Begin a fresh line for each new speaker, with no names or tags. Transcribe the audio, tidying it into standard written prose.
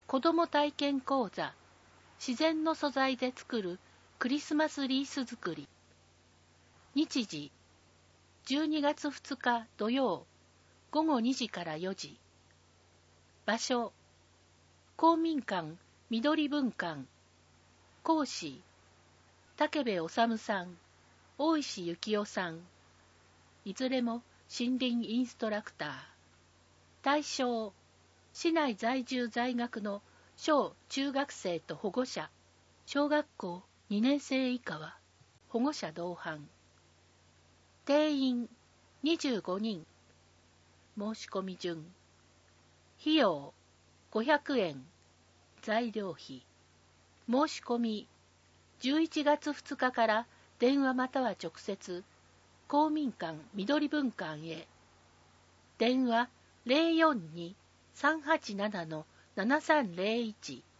子ども体験講座、自然の素材で作るクリスマスリース作り。日時、12月2日土曜、午後2時から4時。場所、公民館緑文館。講師、武部治さん、大石幸夫さん。いずれも森林インストラクター。対象、市内在住在学の小中学生と保護者。小学校2年生以下は保護者同伴。定員25人。申し込み順。費用500円。材料費。申し込み11月2日から電話または直接公民館緑文館へ。電話 042-387-7301